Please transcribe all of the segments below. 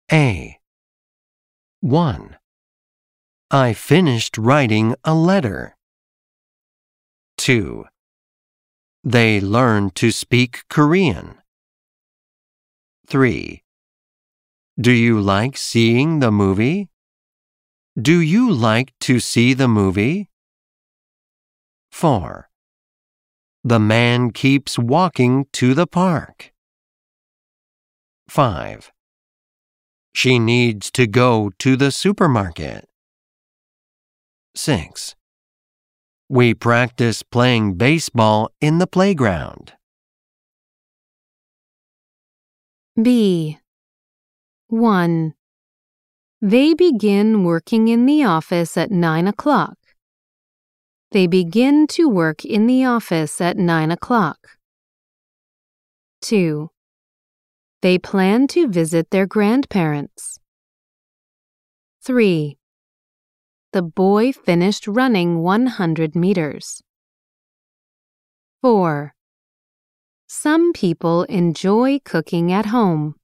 A. 1. I finished writing a letter. 2. They learned to speak Korean. 3. Do you like seeing the movie? Do you like to see the movie? 4. The man keeps walking to the park. 5. She needs to go to the supermarket. 6. We practice playing baseball in the playground. B. 1. They begin working in the office at 9 o'clock. They begin to work in the office at 9 o'clock. 2. They plan to visit their grandparents. 3. The boy finished running 100 meters. 4. Some people enjoy cooking at home.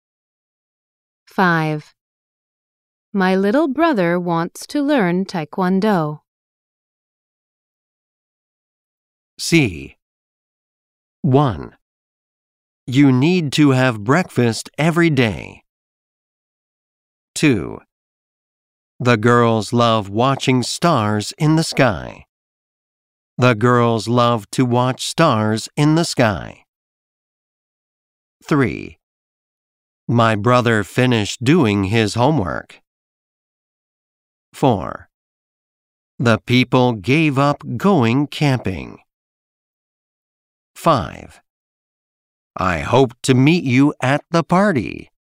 5. My little brother wants to learn Taekwondo. C. 1. You need to have breakfast every day. 2. The girls love watching stars in the sky. The girls love to watch stars in the sky. 3. My brother finished doing his homework. 4. The people gave up going camping. 5. I hope to meet you at the party.